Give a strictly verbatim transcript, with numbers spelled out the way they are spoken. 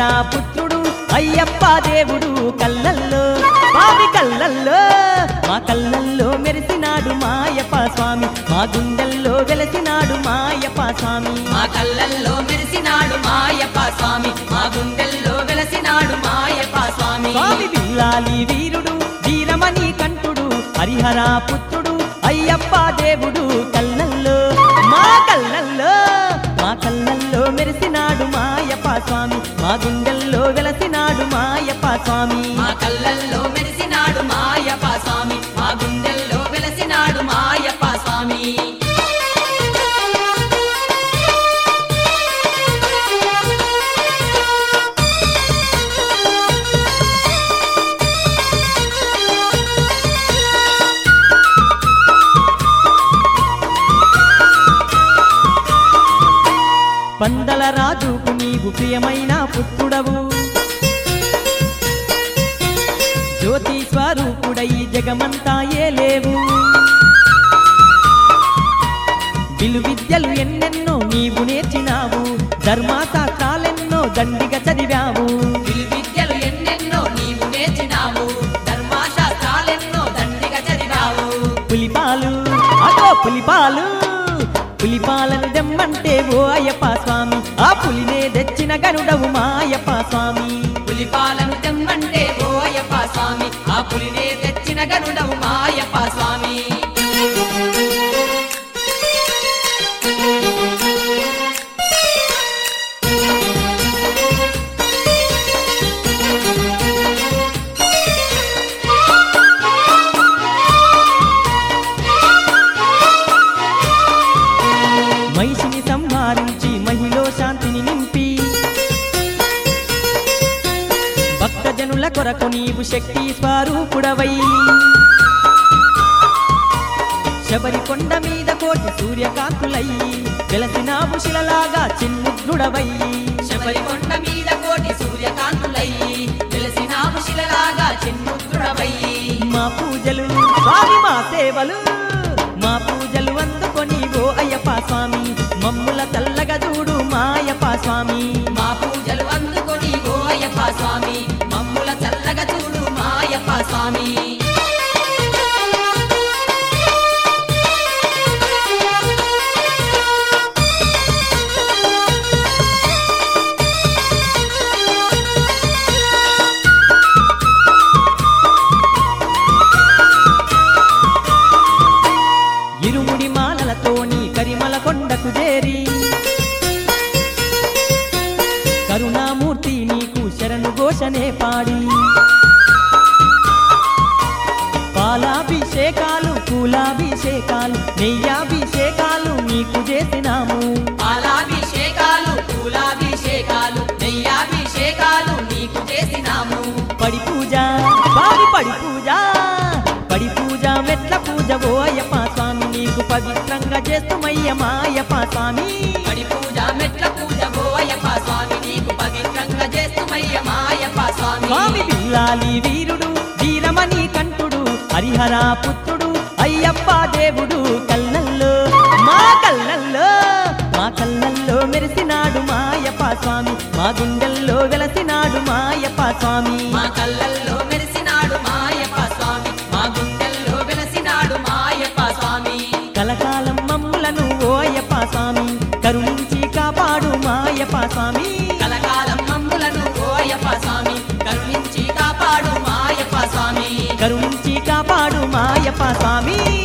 హరిహరా పుత్రుడు అయ్యప్ప దేవుడు కళ్ళల్లో స్వామి కళ్ళల్లో మా కళ్ళల్లో మెరిసినాడు మాయప్ప స్వామి మా గుండెల్లో వెలసినాడు మాయప్ప స్వామి మా కళ్ళల్లో మెరిసినాడు మాయప్ప స్వామి మా గుండెల్లో వెలసినాడు మాయప్ప స్వామి స్వామి బిల్లాలి వీరుడు వీరమణి కంఠుడు హరిహరా పుత్రుడు అయ్యప్ప దేవుడు కళ్ళల్లో మా కళ్ళల్లో మా కళ్ళల్లో మెరిసినాడు మాయప్ప స్వామి మా గుండెల్లో వెలసినాడు మాయప్ప స్వామి మా కళ్ళల్లో మెరిసినాడు మాయప్ప స్వామి మా గుండెల్లో వెలసినాడు మాయప్ప స్వామి పందల రాజుకు నీవు ప్రియమైన పుత్రుడవు జ్యోతి స్వరూపుడై జగమంతా ఏలేవు విలు విద్యలు ఎన్నెన్నో నీవు నేర్చినావు ధర్మశాస్త్రాలెన్నో దండిగా చదివావు విలు విద్యలు ఎన్నెన్నో నీవు నేర్చినావు ధర్మశాస్త్రాలెన్నో దండిగా చదివావు పులిపాలు అగో పులిపాలు పులిపాలను దెమ్మంటే ఓ అయ్యప్ప స్వామి ఆ పులినే తెచ్చిన గరుడవు మాయప్ప స్వామి పులిపాలను తెమ్మంటే ఓ అయ్యప్ప స్వామి ఆ పులినే తెచ్చిన గరుడవు మాయప్ప స్వామి మహిషిని సంహరించి మహిలో శాంతిని నింపి భక్తజనుల కొరకు నీవు శక్తి స్వరూపుడవై శబరి కొండ మీద కోటి సూర్యకాంతులై వెలసినావు శిలలాగా చిన్ముద్రుడవై శబరి కొండ మీద కోటి సూర్యకాంతులై వెలసినావు శిలలాగా చిన్ముద్రుడవై మా పూజలు స్వామి మా సేవలు మా పూజలు అందుకొని ఓ అయ్యప్ప స్వామి మమ్ముల చల్లగా చూడు మాయప్ప స్వామి మా పూజలు అందుకొని ఓ అయ్యప్ప స్వామి మమ్ముల చల్లగా చూడు మాయప్ప స్వామి ఇరుముడి మాలలతోని కరిమల కొండకు చేరి కరుణామూర్తి నీకు శరణు ఘోషనే పాడి పాలాభిషేకాలు పూలాభిషేకాలు నెయ్యాభిషేకాలు నీకు చేసినాము పాలాభిషేకాలు పూలాభిషేకాలు నెయ్యాభిషేకాలు నీకు చేసినాము పడి పూజ వారి పడి పూజ పడి పూజ మెట్ల పూజ ఓ అయ్యప్ప స్వామి నీకు పవిత్రంగా చేస్తుమయ్య మాయప్ప స్వామి పడి పూజ మెట్ల పూజ ఓ అయ్యప్ప స్వామి నీకు పవిత్రంగా చేస్తుమయ్య మాయప్ప స్వామి స్వామి బిల్లాలి వీరుడు వీరమణి కంఠుడు హరిహరా పుత్రుడు అయ్యప్ప దేవుడు కళ్ళల్లో మా కళ్ళల్లో మా కళ్ళల్లో మెరిసినాడు మాయప్ప స్వామి మా గుండెల్లో వెలసినాడు మాయప్ప స్వామి మా కళ్ళల్లో మెరిసినాడు మాయప్ప స్వామి మా గుండెల్లో వెలసినాడు మాయప్ప స్వామి కలకాలం మమ్ములను ఓ అయ్యప్ప స్వామి కరుణించి కాపాడు మాయప్ప స్వామి కలకాలం మమ్ములను ఓ అయ్యప్ప స్వామి కరుణించి కాపాడు మాయప్ప స్వామి కరుణించి కాపాడు మాయప్ప స్వామి